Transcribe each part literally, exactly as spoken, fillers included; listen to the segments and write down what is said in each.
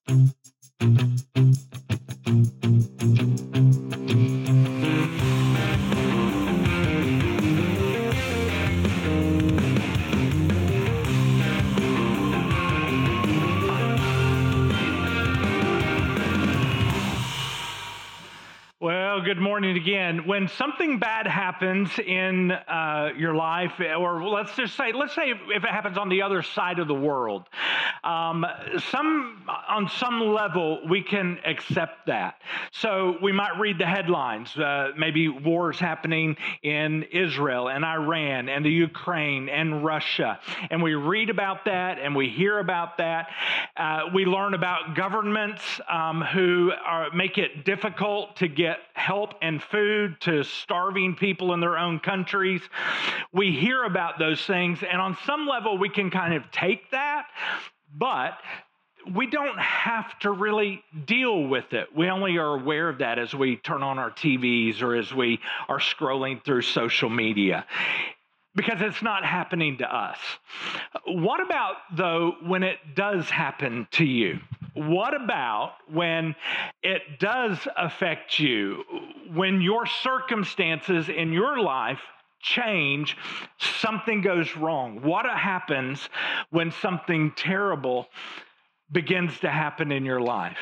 Well, good morning again. When something bad happens in uh, your life, or let's just say, let's say if it happens on the other side of the world, um, some on some level we can accept that. So we might read the headlines, uh, maybe wars happening in Israel and Iran and the Ukraine and Russia, and we read about that and we hear about that. Uh, we learn about governments um, who are, make it difficult to get help and food to starving people in their own countries. We hear about those things, and on some level we can kind of take that, but we don't have to really deal with it. We only are aware of that as we turn on our T Vs or as we are scrolling through social media, because it's not happening to us. What about, though, when it does happen to you? What about when it does affect you? When your circumstances in your life change, something goes wrong. What happens when something terrible begins to happen in your life?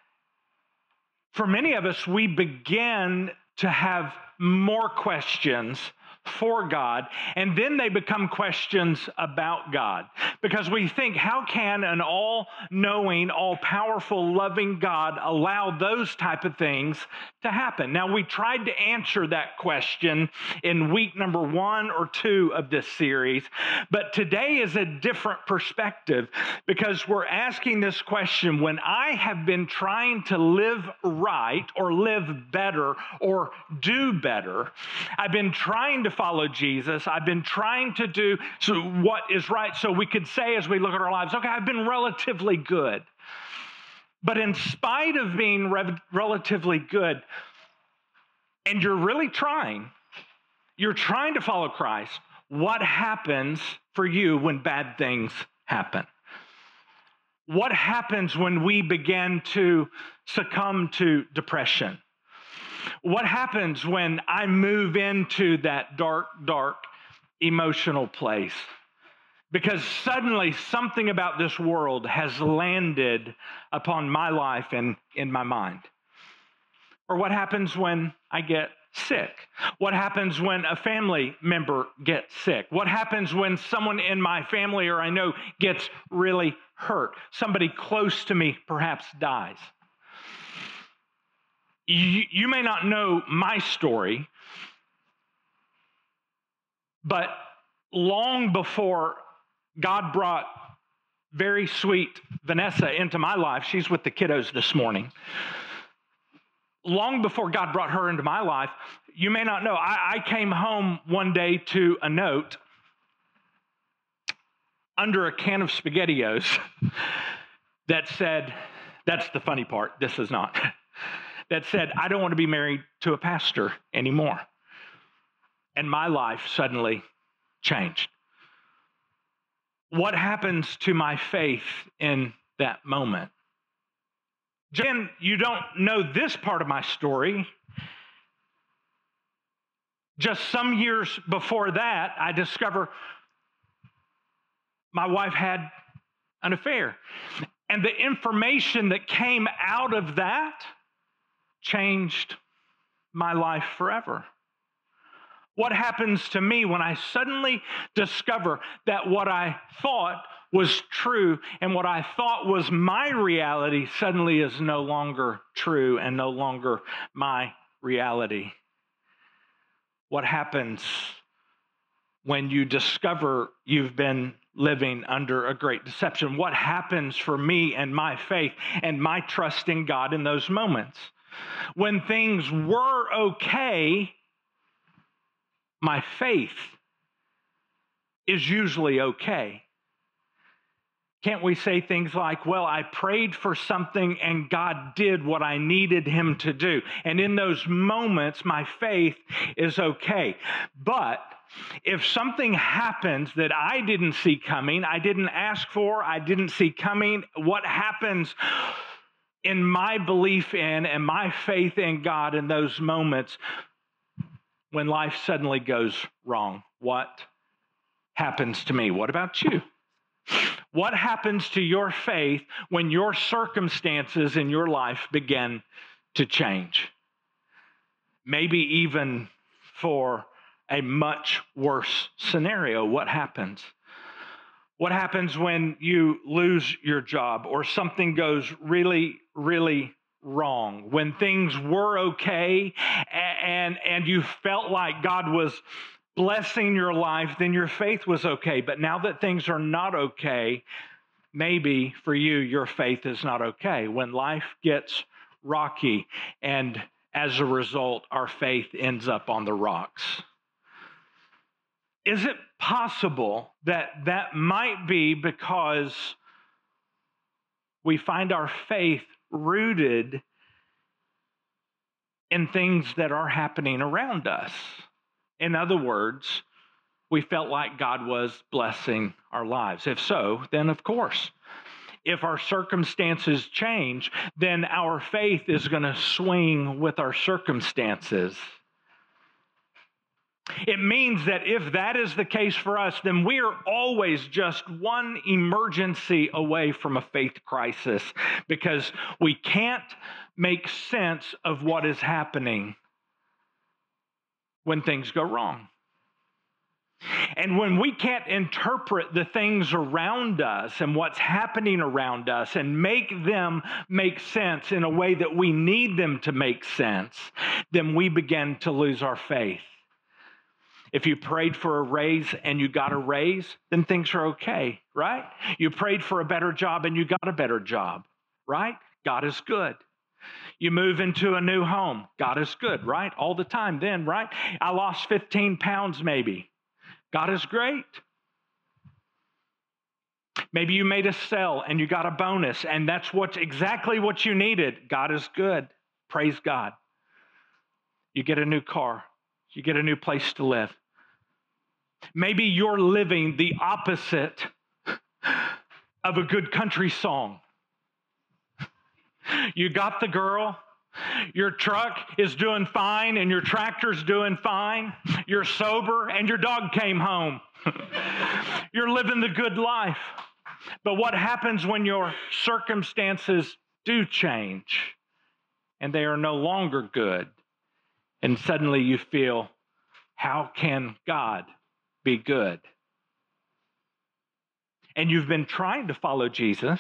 For many of us, we begin to have more questions for God, and then they become questions about God, because we think, how can an all-knowing, all-powerful, loving God allow those type of things to happen? Now, we tried to answer that question in week number one or two of this series, but today is a different perspective, because we're asking this question: when I have been trying to live right or live better or do better, I've been trying to follow Jesus. I've been trying to do so what is right. So we could say, as we look at our lives, okay, I've been relatively good. But in spite of being re- relatively good, and you're really trying, you're trying to follow Christ, what happens for you when bad things happen? What happens when we begin to succumb to depression? What happens when I move into that dark, dark emotional place? Because suddenly something about this world has landed upon my life and in my mind. Or what happens when I get sick? What happens when a family member gets sick? What happens when someone in my family or I know gets really hurt? Somebody close to me perhaps dies. You, you may not know my story, but long before God brought very sweet Vanessa into my life, she's with the kiddos this morning. Long before God brought her into my life, you may not know, I, I came home one day to a note under a can of SpaghettiOs that said, that's the funny part, this is not, that said, I don't want to be married to a pastor anymore. And my life suddenly changed. What happens to my faith in that moment? Jen, you don't know this part of my story. Just some years before that, I discover my wife had an affair. And the information that came out of that changed my life forever. What happens to me when I suddenly discover that what I thought was true and what I thought was my reality suddenly is no longer true and no longer my reality? What happens when you discover you've been living under a great deception? What happens for me and my faith and my trust in God in those moments? When things were okay, my faith is usually okay. Can't we say things like, well, I prayed for something and God did what I needed him to do. And in those moments, my faith is okay. But if something happens that I didn't see coming, I didn't ask for, I didn't see coming, what happens in my belief in and my faith in God in those moments when life suddenly goes wrong? What happens to me? What about you? What happens to your faith when your circumstances in your life begin to change? Maybe even for a much worse scenario. What happens? What happens when you lose your job or something goes really, really wrong? When things were okay and, and you felt like God was blessing your life, then your faith was okay. But now that things are not okay, maybe for you, your faith is not okay. When life gets rocky and as a result, our faith ends up on the rocks. Is it possible that that might be because we find our faith rooted in things that are happening around us? In other words, we felt like God was blessing our lives. If so, then of course, if our circumstances change, then our faith is going to swing with our circumstances. It means that if that is the case for us, then we are always just one emergency away from a faith crisis because we can't make sense of what is happening when things go wrong. And when we can't interpret the things around us and what's happening around us and make them make sense in a way that we need them to make sense, then we begin to lose our faith. If you prayed for a raise and you got a raise, then things are okay, right? You prayed for a better job and you got a better job, right? God is good. You move into a new home. God is good, right? All the time then, right? I lost fifteen pounds maybe. God is great. Maybe you made a sale and you got a bonus and that's what's exactly what you needed. God is good. Praise God. You get a new car. You get a new place to live. Maybe you're living the opposite of a good country song. You got the girl. Your truck is doing fine and your tractor's doing fine. You're sober and your dog came home. You're living the good life. But what happens when your circumstances do change and they are no longer good? And suddenly you feel, how can God be good? And you've been trying to follow Jesus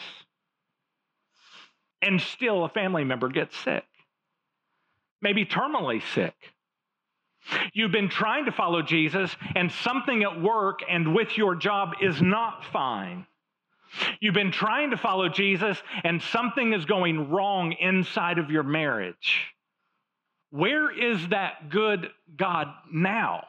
and still a family member gets sick. Maybe terminally sick. You've been trying to follow Jesus and something at work and with your job is not fine. You've been trying to follow Jesus and something is going wrong inside of your marriage. Where is that good God now?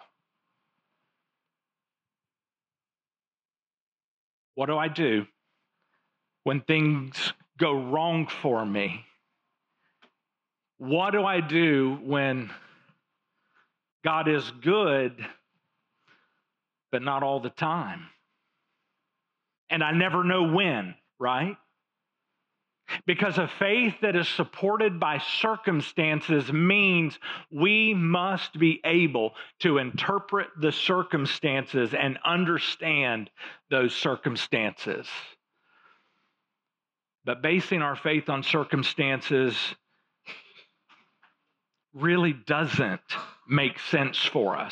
What do I do when things go wrong for me? What do I do when God is good, but not all the time? And I never know when, right? Because a faith that is supported by circumstances means we must be able to interpret the circumstances and understand those circumstances. But basing our faith on circumstances really doesn't make sense for us.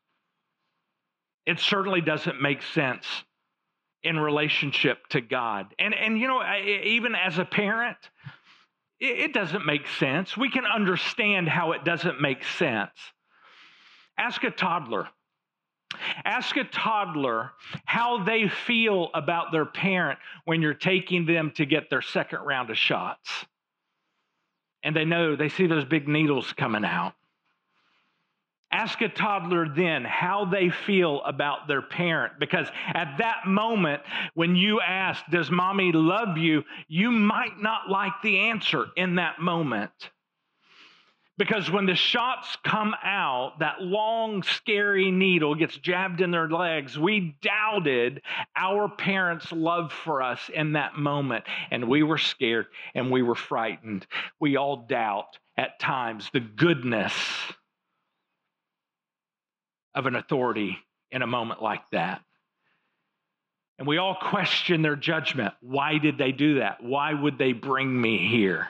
It certainly doesn't make sense in relationship to God. And, and you know, even as a parent, it doesn't make sense. We can understand how it doesn't make sense. Ask a toddler. Ask a toddler how they feel about their parent when you're taking them to get their second round of shots. And they know, they see those big needles coming out. Ask a toddler then how they feel about their parent, because at that moment, when you ask, does mommy love you? You might not like the answer in that moment. Because when the shots come out, that long, scary needle gets jabbed in their legs. We doubted our parents' love for us in that moment. And we were scared and we were frightened. We all doubt at times the goodness of an authority in a moment like that. And we all question their judgment. Why did they do that? Why would they bring me here?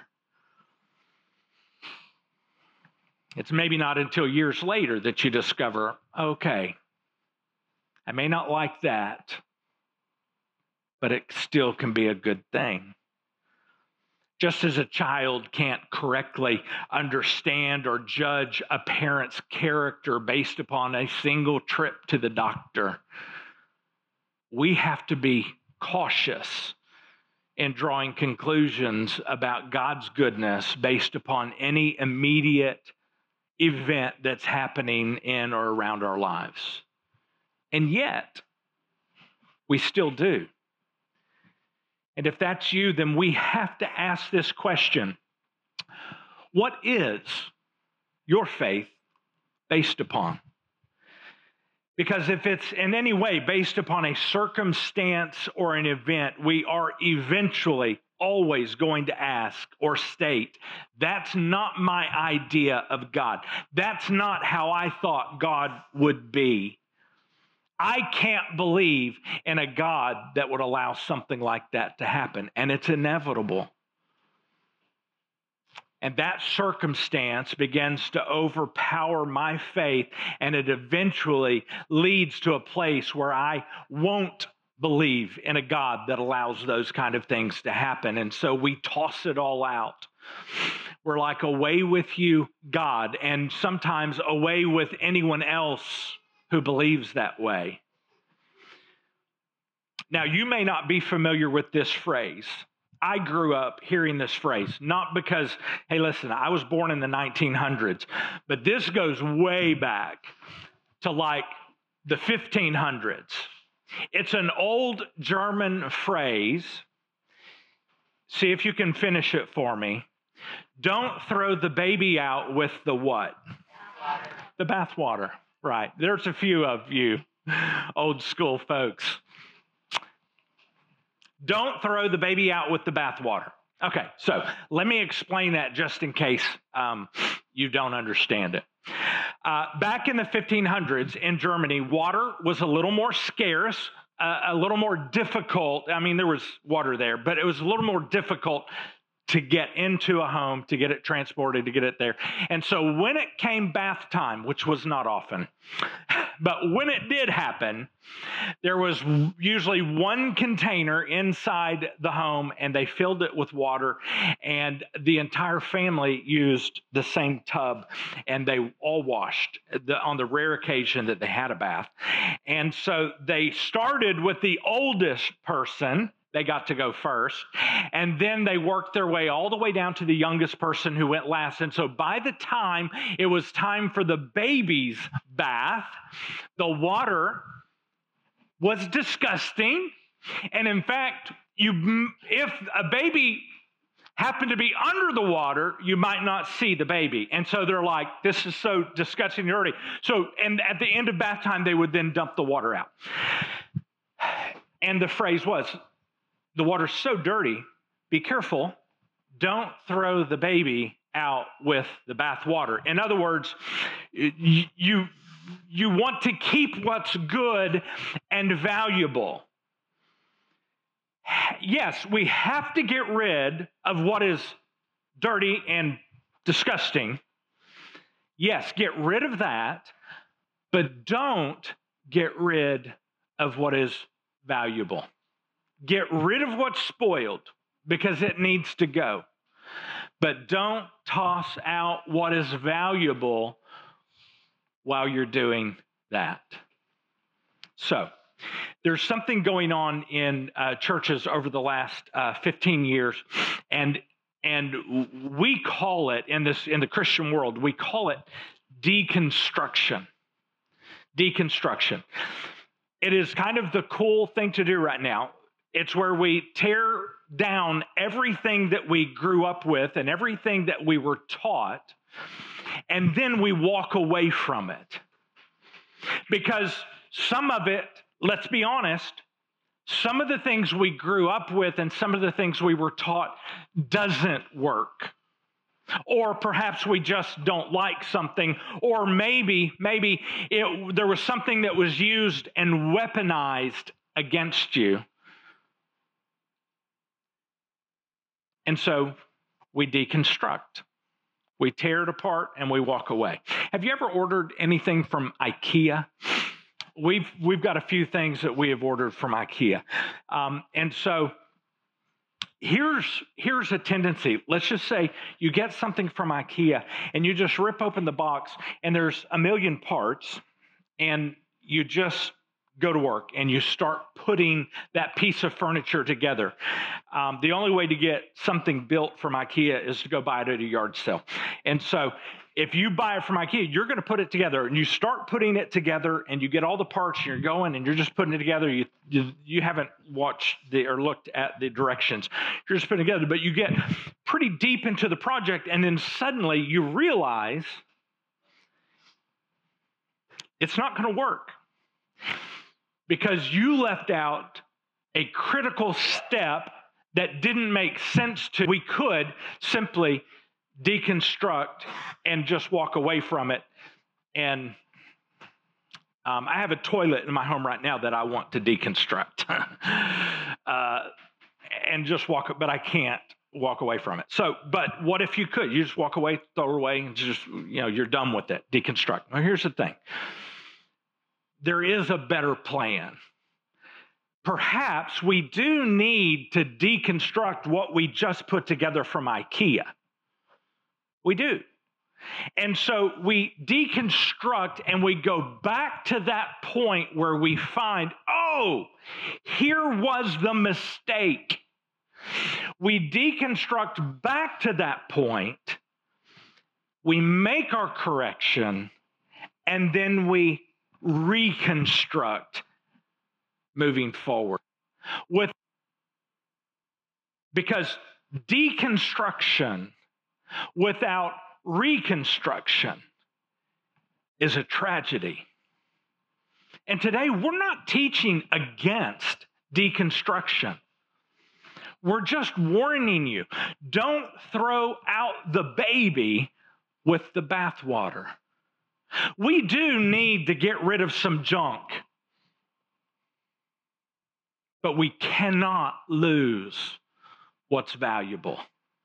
It's maybe not until years later that you discover, okay, I may not like that, but it still can be a good thing. Just as a child can't correctly understand or judge a parent's character based upon a single trip to the doctor, we have to be cautious in drawing conclusions about God's goodness based upon any immediate event that's happening in or around our lives. And yet, we still do. And if that's you, then we have to ask this question: what is your faith based upon? Because if it's in any way based upon a circumstance or an event, we are eventually always going to ask or state, that's not my idea of God. That's not how I thought God would be. I can't believe in a God that would allow something like that to happen, and it's inevitable. And that circumstance begins to overpower my faith, and it eventually leads to a place where I won't believe in a God that allows those kind of things to happen. And so we toss it all out. We're like, away with you, God, and sometimes away with anyone else who believes that way. Now, you may not be familiar with this phrase. I grew up hearing this phrase, not because, hey, listen, I was born in the nineteen hundreds, but this goes way back to like the fifteen hundreds. It's an old German phrase. See if you can finish it for me. Don't throw the baby out with the what? Bathwater. The bathwater, right. There's a few of you old school folks. Don't throw the baby out with the bathwater. Okay, so let me explain that just in case um, you don't understand it. Uh, back in the fifteen hundreds in Germany, water was a little more scarce, uh, a little more difficult. I mean, there was water there, but it was a little more difficult to get into a home, to get it transported, to get it there. And so when it came bath time, which was not often, but when it did happen, there was usually one container inside the home, and they filled it with water, and the entire family used the same tub, and they all washed the, on the rare occasion that they had a bath. And so they started with the oldest person. They got to go first, and then they worked their way all the way down to the youngest person who went last. And so by the time it was time for the baby's bath, the water was disgusting. And in fact, you, if a baby happened to be under the water, you might not see the baby. And so they're like, this is so disgusting and dirty. So, and at the end of bath time, they would then dump the water out. And the phrase was, the water's so dirty, be careful, don't throw the baby out with the bath water. In other words, you, you want to keep what's good and valuable. Yes, we have to get rid of what is dirty and disgusting. Yes, get rid of that, but don't get rid of what is valuable. Get rid of what's spoiled because it needs to go. But don't toss out what is valuable while you're doing that. So, there's something going on in uh, churches over the last uh, fifteen years, and and we call it in this in the Christian world, we call it deconstruction. Deconstruction. It is kind of the cool thing to do right now. It's where we tear down everything that we grew up with and everything that we were taught, and then we walk away from it. Because some of it, let's be honest, some of the things we grew up with and some of the things we were taught doesn't work. Or perhaps we just don't like something, or maybe, maybe it, there was something that was used and weaponized against you. And so we deconstruct. We tear it apart and we walk away. Have you ever ordered anything from IKEA? We've we've got a few things that we have ordered from IKEA. Um, and so here's here's a tendency. Let's just say you get something from IKEA and you just rip open the box and there's a million parts, and you just go to work and you start putting that piece of furniture together. Um, the only way to get something built from IKEA is to go buy it at a yard sale. And so if you buy it from IKEA, you're going to put it together, and you start putting it together and you get all the parts and you're going and you're just putting it together. You, you, you haven't watched the, or looked at the directions. You're just putting it together, but you get pretty deep into the project, and then suddenly you realize it's not going to work. Because you left out a critical step that didn't make sense to. We could simply deconstruct and just walk away from it. And um, I have a toilet in my home right now that I want to deconstruct uh, and just walk, but I can't walk away from it. So, but what if you could? You just walk away, throw it away, and just, you know, you're done with it. Deconstruct. Well, here's the thing. There is a better plan. Perhaps we do need to deconstruct what we just put together from IKEA. We do. And so we deconstruct and we go back to that point where we find, oh, here was the mistake. We deconstruct back to that point. We make our correction, and then we reconstruct moving forward. With because deconstruction without reconstruction is a tragedy. And today we're not teaching against deconstruction. We're just warning you, don't throw out the baby with the bathwater. We do need to get rid of some junk, but we cannot lose what's valuable.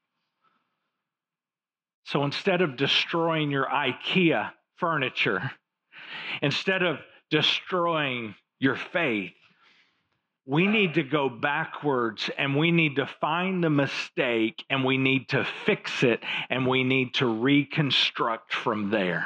So instead of destroying your IKEA furniture, instead of destroying your faith, we need to go backwards, and we need to find the mistake, and we need to fix it, and we need to reconstruct from there.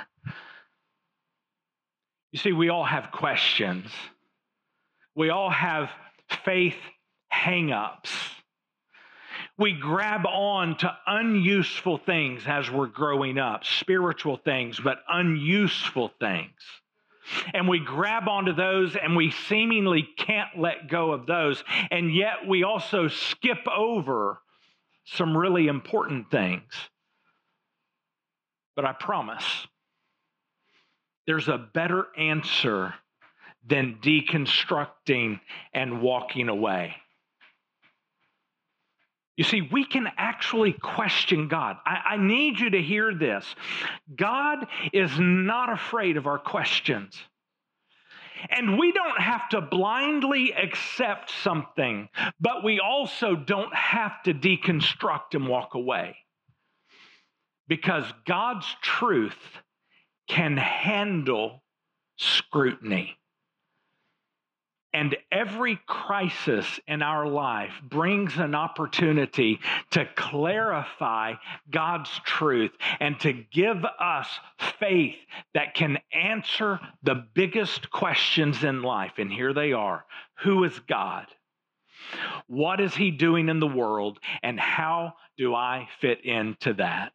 You see, we all have questions. We all have faith hang-ups. We grab on to unuseful things as we're growing up, spiritual things, but unuseful things. And we grab onto those, and we seemingly can't let go of those. And yet we also skip over some really important things. But I promise, there's a better answer than deconstructing and walking away. You see, we can actually question God. I, I need you to hear this. God is not afraid of our questions. And we don't have to blindly accept something, but we also don't have to deconstruct and walk away. Because God's truth can handle scrutiny. And every crisis in our life brings an opportunity to clarify God's truth and to give us faith that can answer the biggest questions in life. And here they are. Who is God? What is He doing in the world? And how do I fit into that?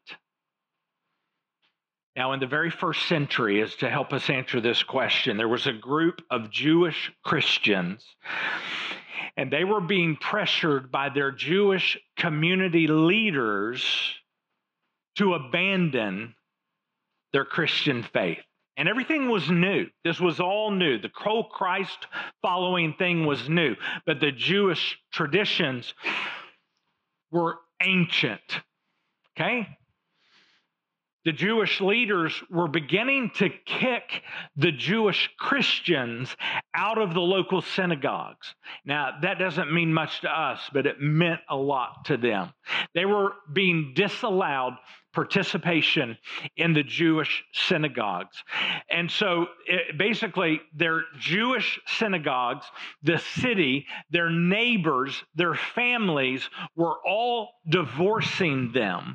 Now, in the very first century, as to help us answer this question, there was a group of Jewish Christians, and they were being pressured by their Jewish community leaders to abandon their Christian faith. And everything was new. This was all new. The whole Christ following thing was new. But the Jewish traditions were ancient. Okay? The Jewish leaders were beginning to kick the Jewish Christians out of the local synagogues. Now, that doesn't mean much to us, but it meant a lot to them. They were being disallowed participation in the Jewish synagogues. And so it, basically, their Jewish synagogues, the city, their neighbors, their families were all divorcing them.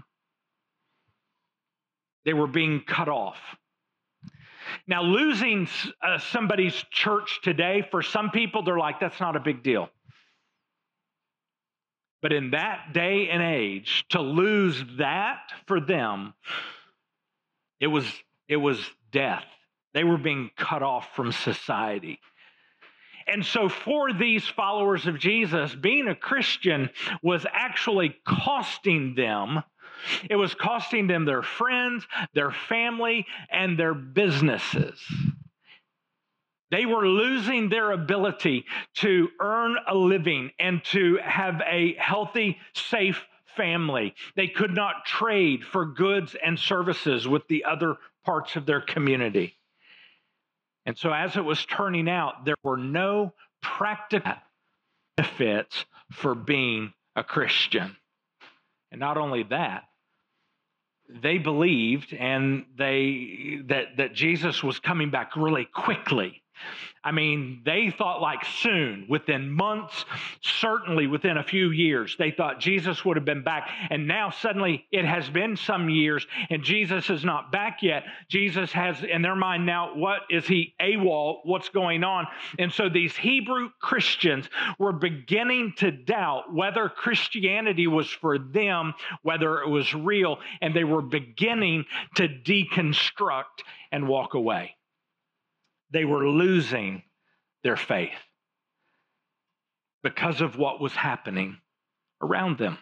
They were being cut off. Now, losing uh, somebody's church today, for some people, they're like, that's not a big deal. But in that day and age, to lose that for them, it was, it was death. They were being cut off from society. And so for these followers of Jesus, being a Christian was actually costing them. It was costing them their friends, their family, and their businesses. They were losing their ability to earn a living and to have a healthy, safe family. They could not trade for goods and services with the other parts of their community. And so as it was turning out, there were no practical benefits for being a Christian. And not only that, they believed and they that, that Jesus was coming back really quickly. I mean, they thought like soon, within months, certainly within a few years, they thought Jesus would have been back. And now suddenly it has been some years and Jesus is not back yet. Jesus has in their mind now, what is he AWOL? What's going on? And so these Hebrew Christians were beginning to doubt whether Christianity was for them, whether it was real, and they were beginning to deconstruct and walk away. They were losing their faith because of what was happening around them.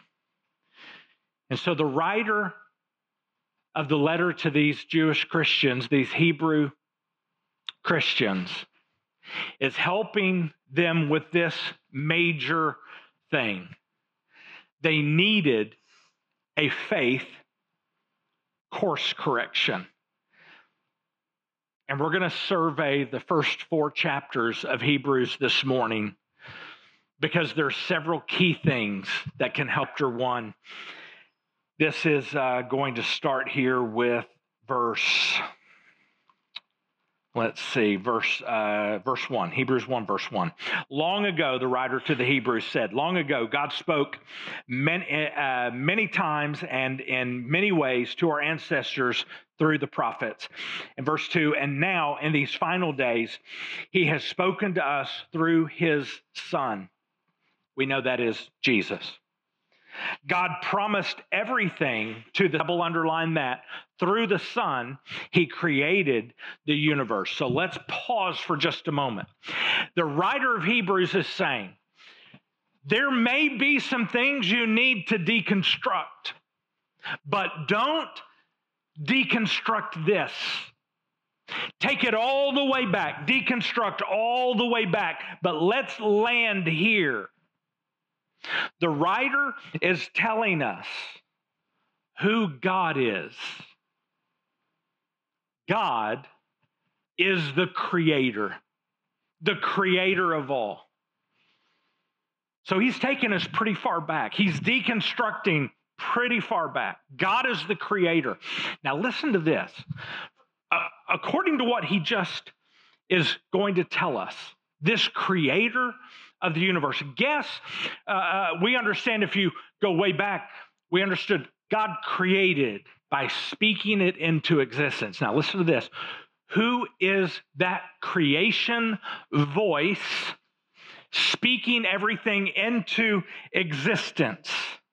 And so the writer of the letter to these Jewish Christians, these Hebrew Christians, is helping them with this major thing. They needed a faith course correction. And we're going to survey the first four chapters of Hebrews this morning because there are several key things that can help your one. This is uh, going to start here with verse, let's see, verse uh, verse one, Hebrews one, verse one. Long ago, the writer to the Hebrews said, long ago, God spoke many, uh, many times and in many ways to our ancestors through the prophets. In verse two, and now in these final days, he has spoken to us through his Son. We know that is Jesus. God promised everything to the double underline that through the Son, he created the universe. So let's pause for just a moment. The writer of Hebrews is saying, there may be some things you need to deconstruct, but don't deconstruct this. Take it all the way back. Deconstruct all the way back. But let's land here. The writer is telling us who God is. God is the creator, the creator of all. So he's taken us pretty far back. He's deconstructing pretty far back. God is the creator. Now listen to this. Uh, according to what he just is going to tell us, this creator of the universe. Guess, uh, uh, we understand if you go way back, we understood God created by speaking it into existence. Now listen to this. Who is that creation voice speaking everything into existence?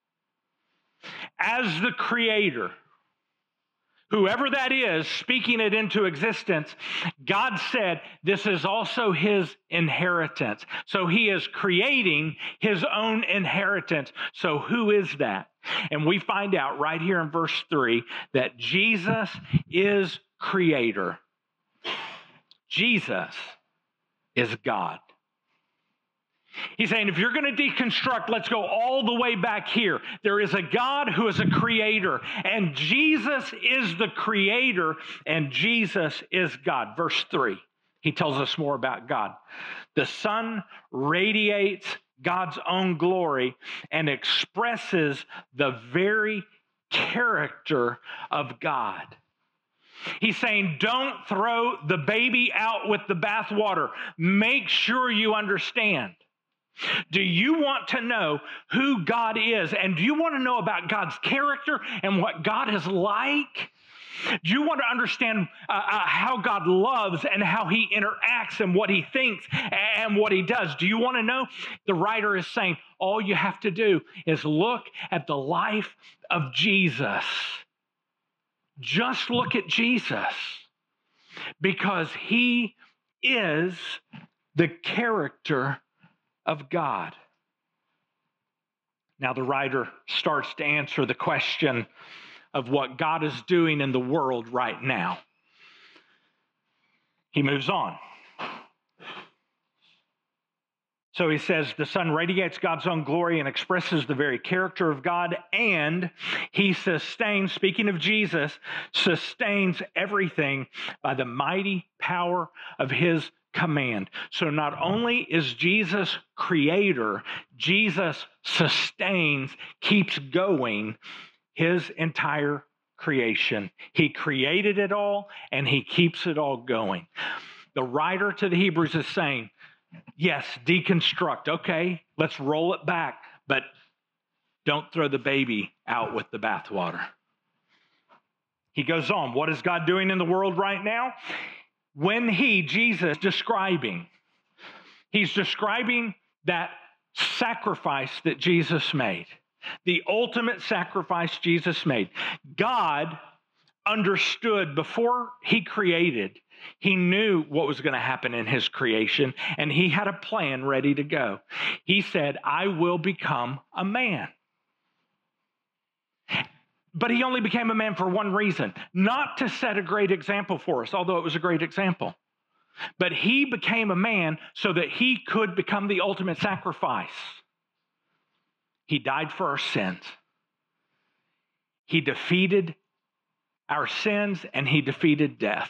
As the creator, whoever that is speaking it into existence, God said this is also his inheritance. So he is creating his own inheritance. So who is that? And we find out right here in verse three that Jesus is creator. Jesus is God. He's saying, if you're going to deconstruct, let's go all the way back here. There is a God who is a creator, and Jesus is the creator, and Jesus is God. Verse three, he tells us more about God. The Son radiates God's own glory and expresses the very character of God. He's saying, don't throw the baby out with the bathwater. Make sure you understand. Do you want to know who God is? And do you want to know about God's character and what God is like? Do you want to understand uh, uh, how God loves and how he interacts and what he thinks and what he does? Do you want to know? The writer is saying, all you have to do is look at the life of Jesus. Just look at Jesus, because he is the character of God. Now the writer starts to answer the question of what God is doing in the world right now. He moves on. So he says, the Son radiates God's own glory and expresses the very character of God, and he sustains, speaking of Jesus, sustains everything by the mighty power of his command. So not only is Jesus creator, Jesus sustains, keeps going his entire creation. He created it all, and he keeps it all going. The writer to the Hebrews is saying, yes, deconstruct. Okay, let's roll it back, but don't throw the baby out with the bathwater. He goes on, what is God doing in the world right now? When he, Jesus, describing, he's describing that sacrifice that Jesus made, the ultimate sacrifice Jesus made. God understood before he created, he knew what was going to happen in his creation, and he had a plan ready to go. He said, I will become a man. But he only became a man for one reason, not to set a great example for us, although it was a great example. But he became a man so that he could become the ultimate sacrifice. He died for our sins. He defeated our sins, and he defeated death.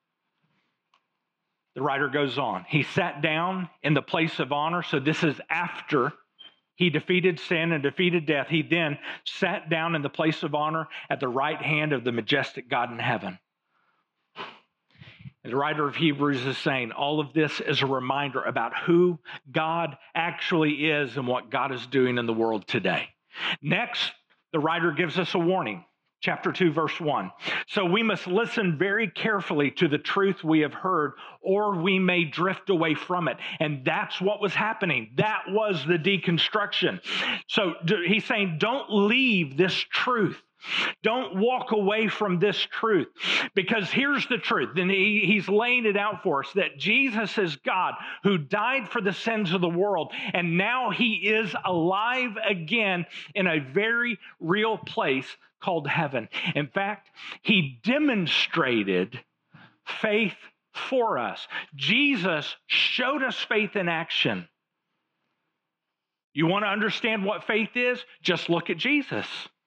The writer goes on. He sat down in the place of honor. So this is after he defeated sin and defeated death. He then sat down in the place of honor at the right hand of the majestic God in heaven. And the writer of Hebrews is saying all of this is a reminder about who God actually is and what God is doing in the world today. Next, the writer gives us a warning. Chapter two, verse one. So we must listen very carefully to the truth we have heard, or we may drift away from it. And that's what was happening. That was the deconstruction. So he's saying, don't leave this truth. Don't walk away from this truth, because here's the truth. And he, he's laying it out for us that Jesus is God who died for the sins of the world. And now he is alive again in a very real place called heaven. In fact, he demonstrated faith for us. Jesus showed us faith in action. You want to understand what faith is? Just look at Jesus.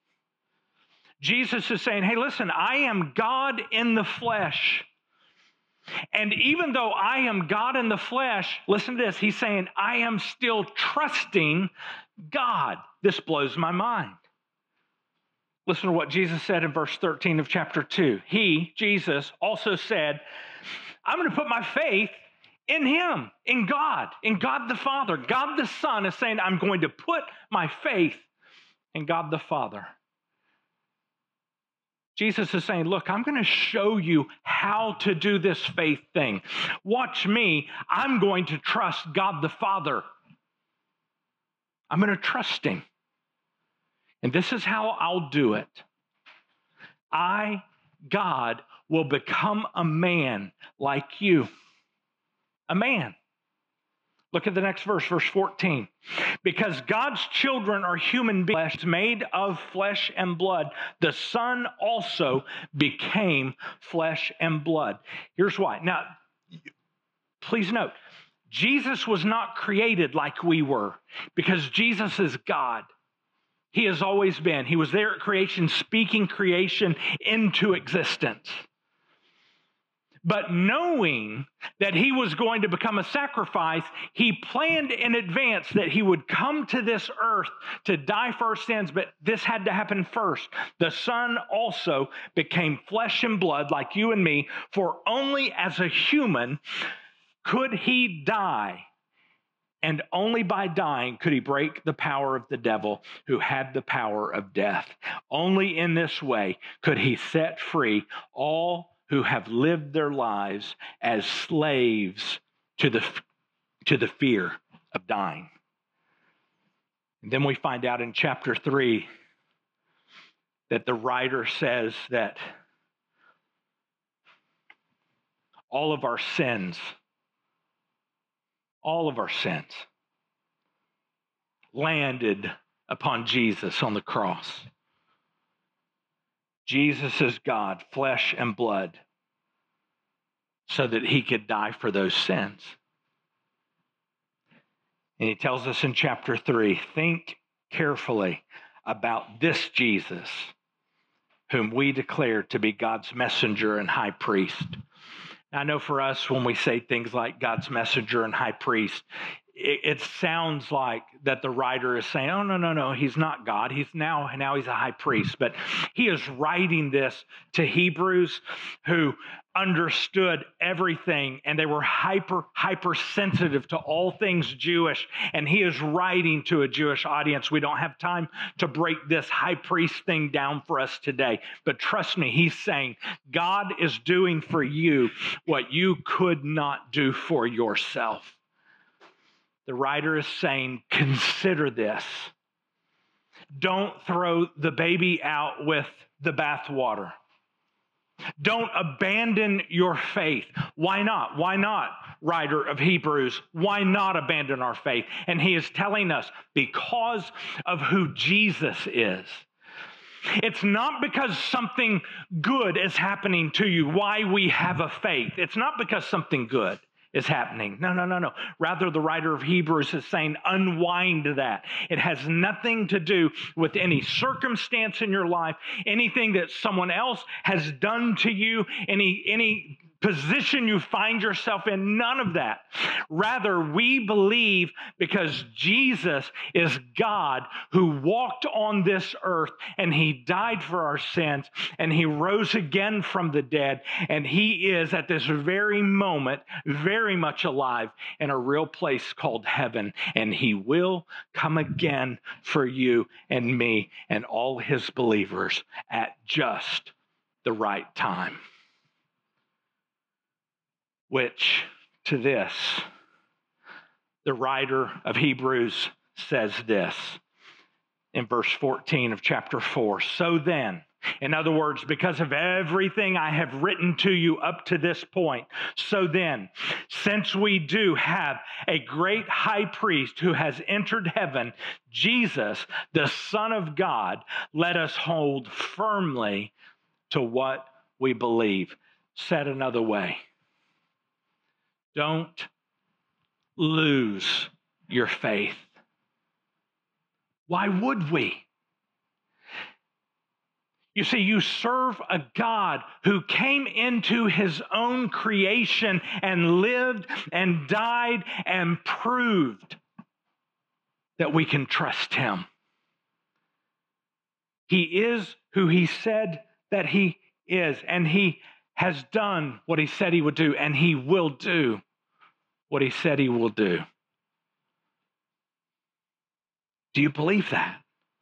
Jesus is saying, hey, listen, I am God in the flesh. And even though I am God in the flesh, listen to this, he's saying, I am still trusting God. This blows my mind. Listen to what Jesus said in verse thirteen of chapter two. He, Jesus, also said, I'm going to put my faith in him, in God, in God the Father. God the Son is saying, I'm going to put my faith in God the Father. Jesus is saying, look, I'm going to show you how to do this faith thing. Watch me. I'm going to trust God the Father. I'm going to trust him. And this is how I'll do it. I, God, will become a man like you. A man. Look at the next verse, verse fourteen. Because God's children are human beings made of flesh and blood, the Son also became flesh and blood. Here's why. Now, please note, Jesus was not created like we were, because Jesus is God. He has always been. He was there at creation, speaking creation into existence. But knowing that he was going to become a sacrifice, he planned in advance that he would come to this earth to die for our sins, but this had to happen first. The Son also became flesh and blood like you and me, for only as a human could he die, and only by dying could he break the power of the devil who had the power of death. Only in this way could he set free all who have lived their lives as slaves to the, to the fear of dying. And then we find out in chapter three that the writer says that all of our sins, all of our sins landed upon Jesus on the cross. Jesus is God, flesh and blood, so that he could die for those sins. And he tells us in chapter three, think carefully about this Jesus, whom we declare to be God's messenger and high priest. I know for us, when we say things like God's messenger and high priest, it, it sounds like that the writer is saying, oh, no, no, no, he's not God. He's now, now he's a high priest. But he is writing this to Hebrews who understood everything, and they were hyper, hyper sensitive to all things Jewish. And he is writing to a Jewish audience. We don't have time to break this high priest thing down for us today. But trust me, he's saying God is doing for you what you could not do for yourself. The writer is saying, consider this. Don't throw the baby out with the bathwater. Don't abandon your faith. Why not? Why not, writer of Hebrews? Why not abandon our faith? And he is telling us because of who Jesus is. It's not because something good is happening to you why we have a faith. It's not because something good is happening. No, no, no, no. Rather, the writer of Hebrews is saying, unwind that. It has nothing to do with any circumstance in your life, anything that someone else has done to you, any, any position you find yourself in, none of that. Rather, we believe because Jesus is God who walked on this earth and he died for our sins and he rose again from the dead, and he is at this very moment very much alive in a real place called heaven, and he will come again for you and me and all his believers at just the right time. Which, to this, the writer of Hebrews says this in verse fourteen of chapter four. So then, in other words, because of everything I have written to you up to this point, so then, since we do have a great high priest who has entered heaven, Jesus, the Son of God, let us hold firmly to what we believe. Said another way, don't lose your faith. Why would we? You see, you serve a God who came into his own creation and lived and died and proved that we can trust him. He is who he said that he is, and he has done what he said he would do, and he will do what he said he will do. Do you believe that?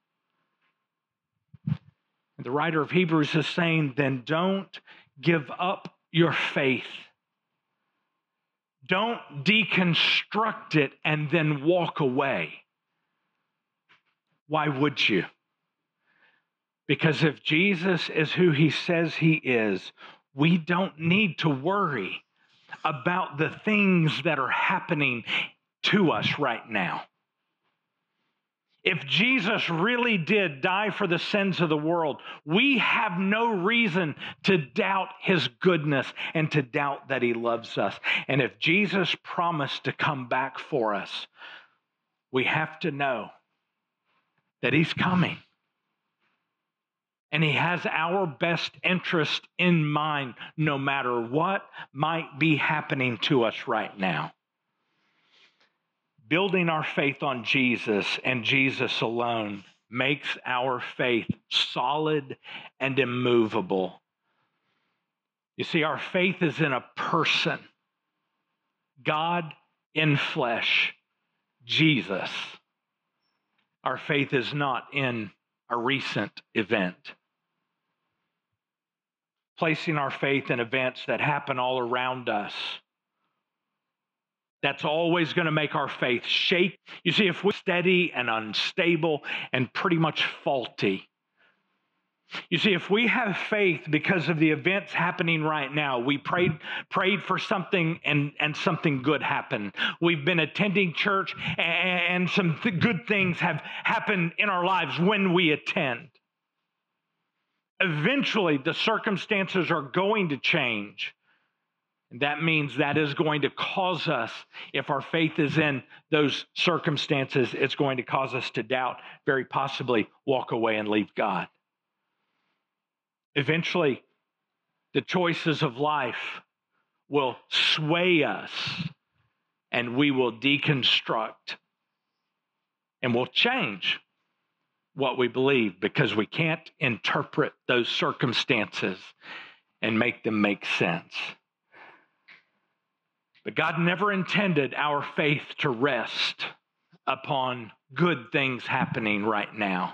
The writer of Hebrews is saying, then don't give up your faith. Don't deconstruct it and then walk away. Why would you? Because if Jesus is who he says he is, we don't need to worry about the things that are happening to us right now. If Jesus really did die for the sins of the world, we have no reason to doubt his goodness and to doubt that he loves us. And if Jesus promised to come back for us, we have to know that he's coming. And he has our best interest in mind, no matter what might be happening to us right now. Building our faith on Jesus and Jesus alone makes our faith solid and immovable. You see, our faith is in a person, God in flesh, Jesus. Our faith is not in a recent event. Placing our faith in events that happen all around us, that's always going to make our faith shake. You see, if we're steady and unstable and pretty much faulty, you see, if we have faith because of the events happening right now, we prayed prayed for something and, and something good happened. We've been attending church and, and some th- good things have happened in our lives when we attend. Eventually, the circumstances are going to change. And that means that is going to cause us, if our faith is in those circumstances, it's going to cause us to doubt, very possibly walk away and leave God. Eventually, the choices of life will sway us and we will deconstruct and we'll change what we believe because we can't interpret those circumstances and make them make sense. But God never intended our faith to rest upon good things happening right now.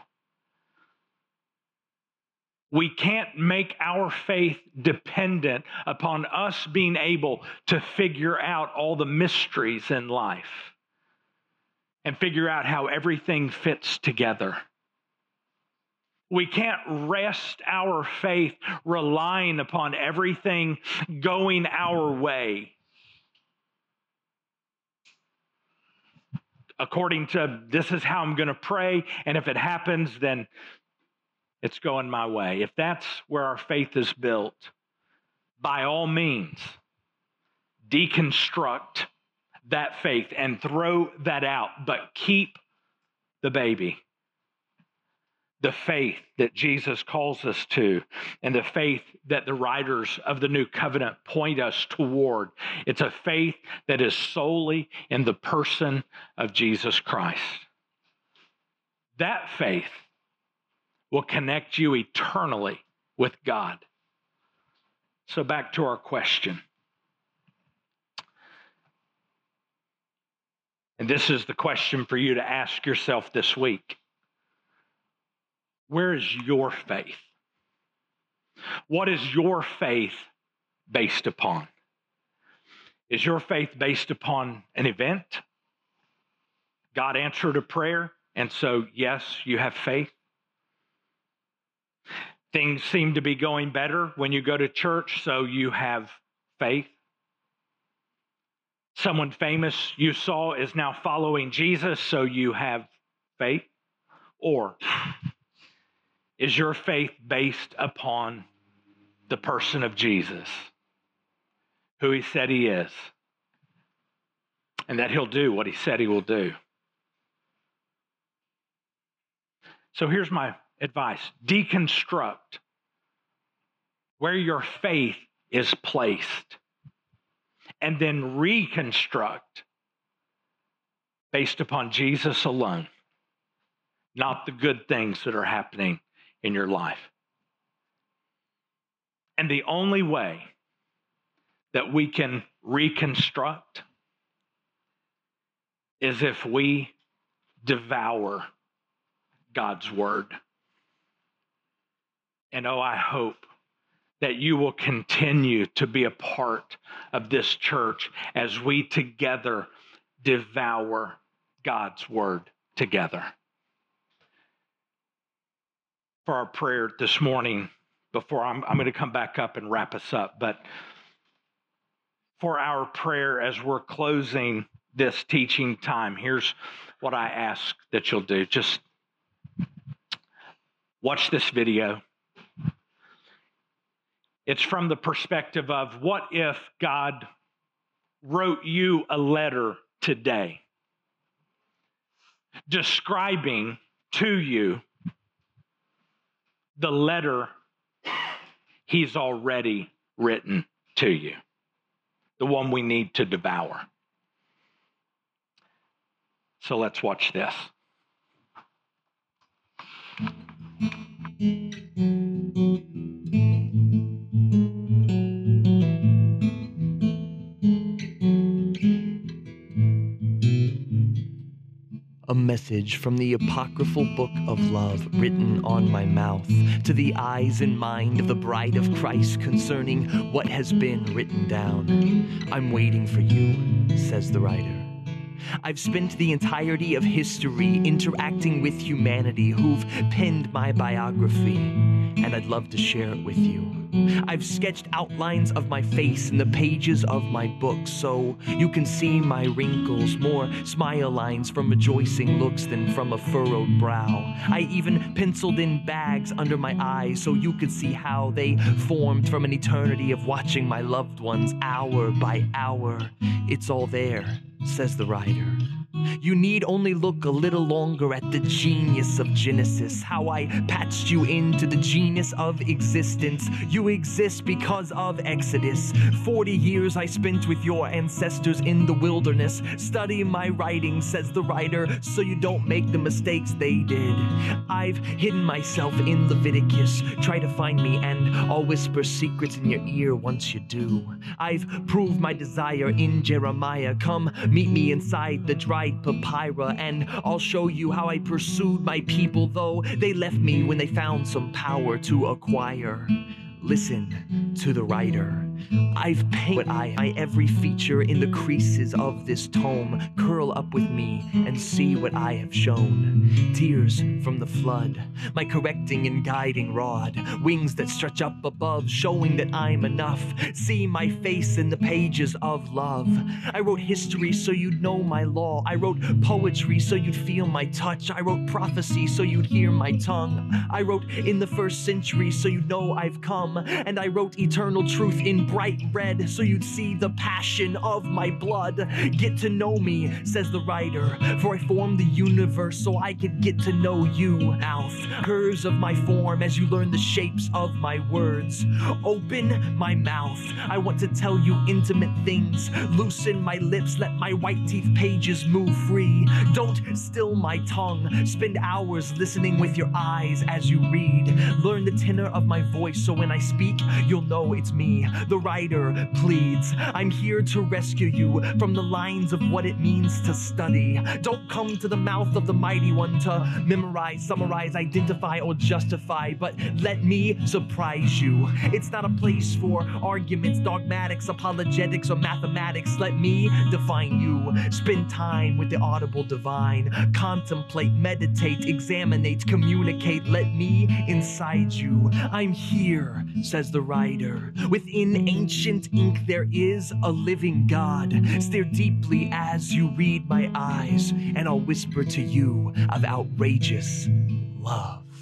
We can't make our faith dependent upon us being able to figure out all the mysteries in life and figure out how everything fits together. We can't rest our faith relying upon everything going our way. According to this is how I'm going to pray, and if it happens, then it's going my way. If that's where our faith is built, by all means, deconstruct that faith and throw that out, but keep the baby. The faith that Jesus calls us to and the faith that the writers of the New Covenant point us toward. It's a faith that is solely in the person of Jesus Christ. That faith will connect you eternally with God. So back to our question. And this is the question for you to ask yourself this week. Where is your faith? What is your faith based upon? Is your faith based upon an event? God answered a prayer, and so, yes, you have faith. Things seem to be going better when you go to church, so you have faith. Someone famous you saw is now following Jesus, so you have faith. Or is your faith based upon the person of Jesus, who he said he is, and that he'll do what he said he will do? So here's my advice. Deconstruct where your faith is placed, and then reconstruct based upon Jesus alone, not the good things that are happening in your life. And the only way that we can reconstruct is if we devour God's word. And oh, I hope that you will continue to be a part of this church as we together devour God's word together. For our prayer this morning, before I'm, I'm going to come back up and wrap us up, but for our prayer as we're closing this teaching time, here's what I ask that you'll do. Just watch this video. It's from the perspective of, what if God wrote you a letter today describing to you the letter he's already written to you, the one we need to devour. So let's watch this. A message from the apocryphal book of love written on my mouth to the eyes and mind of the bride of Christ concerning what has been written down. I'm waiting for you, says the writer. I've spent the entirety of history interacting with humanity who've penned my biography, and I'd love to share it with you. I've sketched outlines of my face in the pages of my book so you can see my wrinkles, more smile lines from rejoicing looks than from a furrowed brow. I even penciled in bags under my eyes so you could see how they formed from an eternity of watching my loved ones hour by hour. It's all there, says the writer. You need only look a little longer at the genius of Genesis, how I patched you into the genius of existence. You exist because of Exodus. Forty years I spent with your ancestors in the wilderness. Study my writing, says the writer, so you don't make the mistakes they did. I've hidden myself in Leviticus. Try to find me and I'll whisper secrets in your ear once you do. I've proved my desire in Jeremiah. Come meet me inside the dried papyra, and I'll show you how I pursued my people, though they left me when they found some power to acquire. Listen to the writer. I've painted I, my every feature in the creases of this tome. Curl up with me and see what I have shown. Tears from the flood, my correcting and guiding rod. Wings that stretch up above, showing that I'm enough. See my face in the pages of love. I wrote history so you'd know my law. I wrote poetry so you'd feel my touch. I wrote prophecy so you'd hear my tongue. I wrote in the first century so you'd know I've come. And I wrote eternal truth in bright red so you'd see the passion of my blood. Get to know me, says the writer, for I formed the universe so I could get to know you. Mouth, curves of my form as you learn the shapes of my words. Open my mouth, I want to tell you intimate things. Loosen my lips, let my white teeth pages move free. Don't still my tongue, spend hours listening with your eyes as you read. Learn the tenor of my voice so when I speak, you'll know it's me. The writer pleads, I'm here to rescue you from the lines of what it means to study. Don't come to the mouth of the mighty one to memorize, summarize, identify, or justify, but let me surprise you. It's not a place for arguments, dogmatics, apologetics, or mathematics. Let me define you. Spend time with the audible divine. Contemplate, meditate, examinate, communicate. Let me inside you. I'm here, says the writer. Within ancient ink there is a living God. Stare deeply as you read my eyes, and I'll whisper to you of outrageous love.